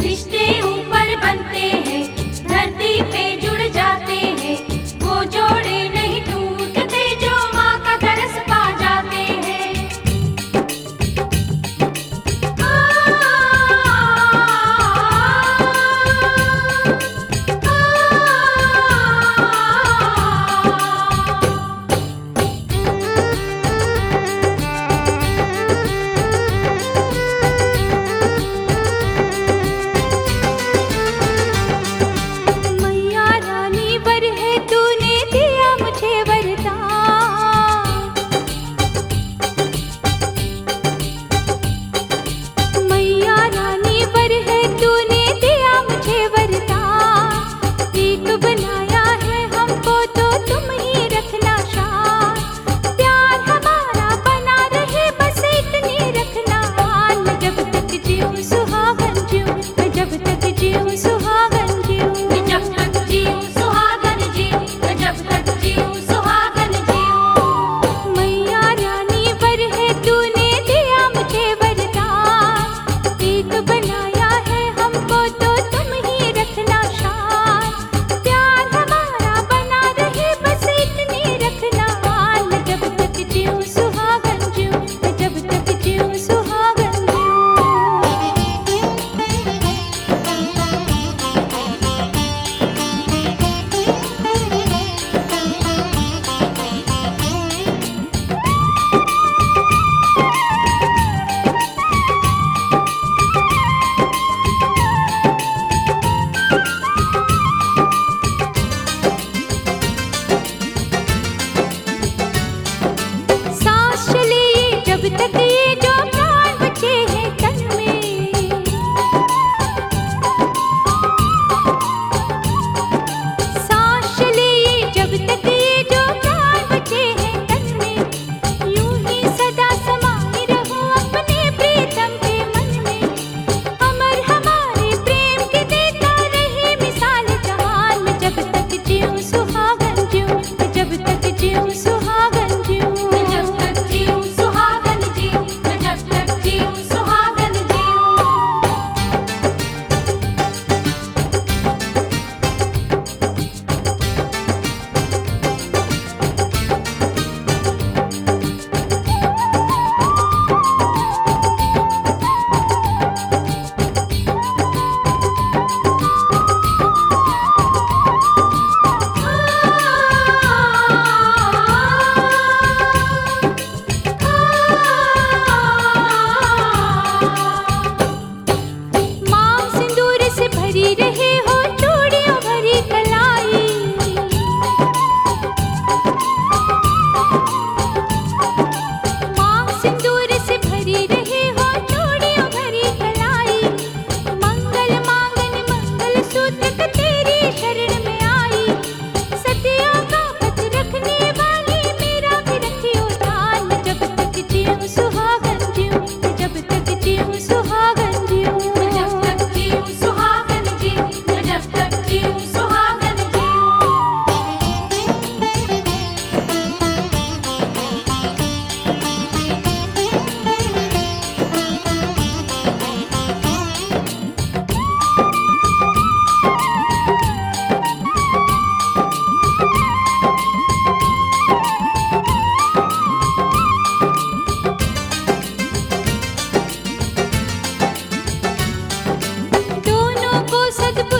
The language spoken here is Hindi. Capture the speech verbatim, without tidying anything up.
रिश्ते ऊपर बनते हैं, धरती पे जुड़ जाते हैं, वो जोड़े नहीं टूटते जो माँ का तरस पा जाते हैं। आ, मैया रानी वर है तूने दिया मुझे वरदान। मैया रानी वर है तूने दिया मुझे वरदान। एक बनाया है हमको तो तुम ही रखना शान। प्यार हमारा बना रहे बस इतनी रखना मान। मैं जब तक जीऊं सुहागन जीऊं, मैं जब तक जीऊं सुहागन जीऊं, मैं जब तक जीऊं सुहागन जीऊं, मैं जब तक जीऊं सुहागन जीऊं। मैया रानी वर है तूने दिया मुझे वरदान। एक बनाया है हमको तो तुम ही रखना शान। प्यार हमारा बना रहे बस इतनी रखना मान। मैं जब तक जीऊं सुहागन जीऊं, मैं जब तक जीऊं सुहागन जीऊं। सांस चले ये जब तक ये जो प्राण बचे हैं तन में। सांस चले ये जब तक ये जो प्राण बचे हैं तन में। यूं ही सदा समाई रहो अपने प्रीतम के मन में। अमर हमारे प्रेम के देता रहे मिसाल जहान। मैं जब तक जीऊं सुहागन जीऊं, मैं जब तक जीऊं सुहागन जीऊं, मैं जब तक जीऊं सुहागन जीऊं, मैं जब तक जीऊं सुहागन जीऊं। मांग सिंदूर से भरी रहे हो चूड़ियों भरी कलाई। मांग सिंदूर से भरी रहे हो चूड़ियों भरी कलाई। मंगल मांगन मंगल सूत्र तेरी शरण में आई। सतियों का पथ रखने वाली मेरा भी रखियो ध्यान। मैं जब तक जीऊं सुहागन जीऊं, मैं जब तक जीऊं सुहागन जीऊं, मैं जब तक जीऊं सुहागन जीऊं, मैं जब तक जीऊं सुहागन जीऊं। दोनों को सद्गुण